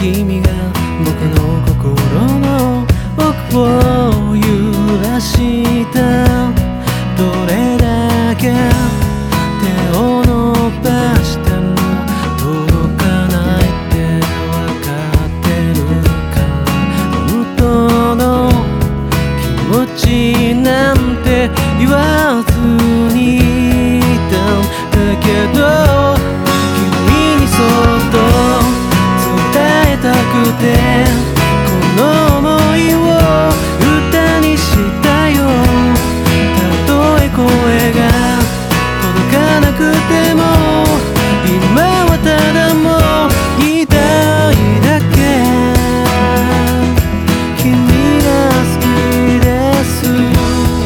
君が僕の心の奥を揺らした。どれだけ手を伸ばしても届かないって分かってるから、本当の気持ちなんて言わずにいたんだけど、君にそっと伝えたくてこの想いを歌にしたよ。たとえ声が届かなくても今はただもう言いたいだけ。君が好きです。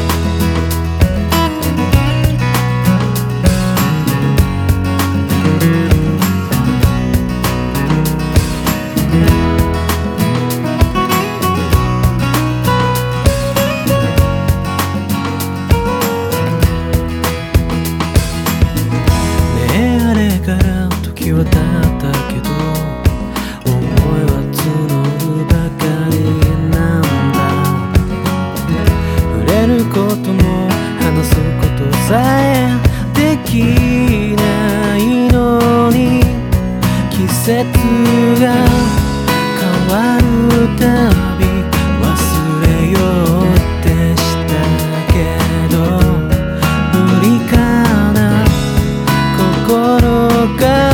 時は経ったけど思いは募るばかりなんだ。触れることも話すことさえできないのに、季節が変わるたび忘れようってしたけど、無理かな心が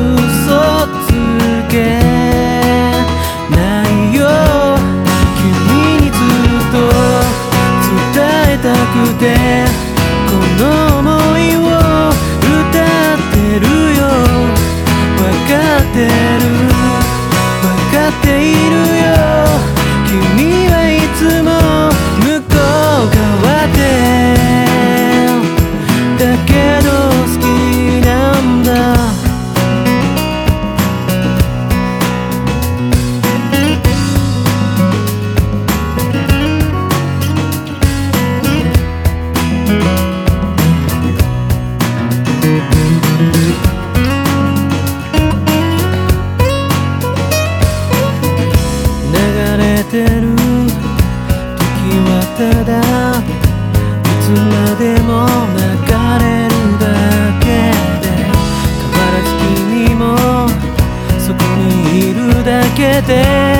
ないよ。君にずっと伝えたくてこの想いを歌ってるよ。分かってる分かっているよ。君はいつも向こう側でだけど好きなんだ。流れてる時はただいつまでも流れるだけで、変わらず君もそこにいるだけで